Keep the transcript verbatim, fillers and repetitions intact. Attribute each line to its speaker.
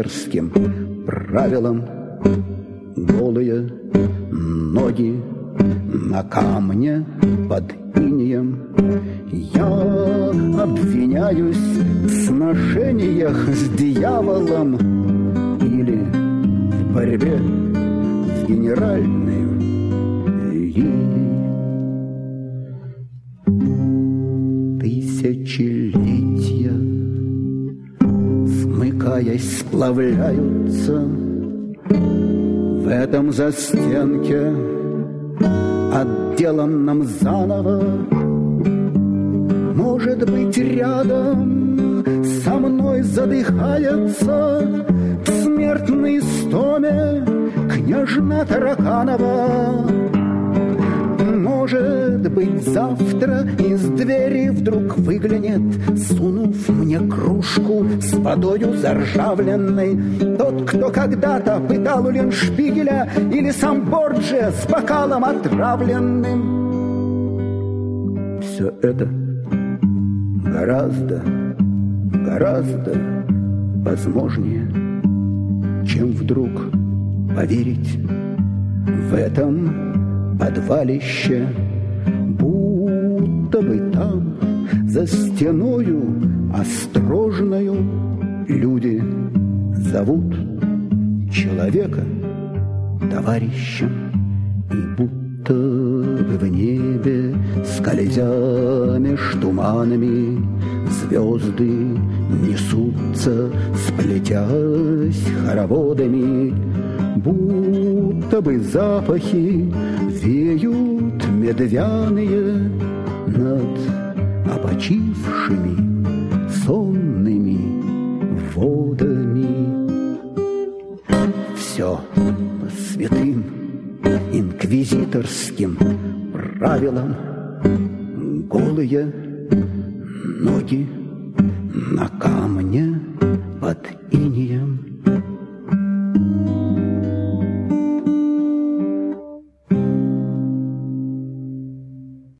Speaker 1: инквизиторским правилам. Голые ноги на камне под инеем. Я обвиняюсь в сношениях с дьяволом или в борьбе с генеральной линией. Тысячелетия, смыкаясь, сплавляются в этом застенке, отделанном заново. Может быть, рядом со мной задыхается в смертной истоме княжна Тараканова. Может быть, завтра из двери вдруг выглянет, сунув мне кружку с водою заржавленной, тот, кто когда-то пытал Уленшпигеля, или сам Борджиа с бокалом отравленным. Все это гораздо, гораздо возможнее, чем вдруг поверить в этом подвалище, будто бы там, за стеною острожною, люди зовут человека товарищем, и будто бы в небе, скользя меж туманами, звезды несутся, сплетясь хороводами, будто бы запахи веют медвяные над опочившими сонными водами. Все по святым инквизиторским правилам. Голые ноги на камне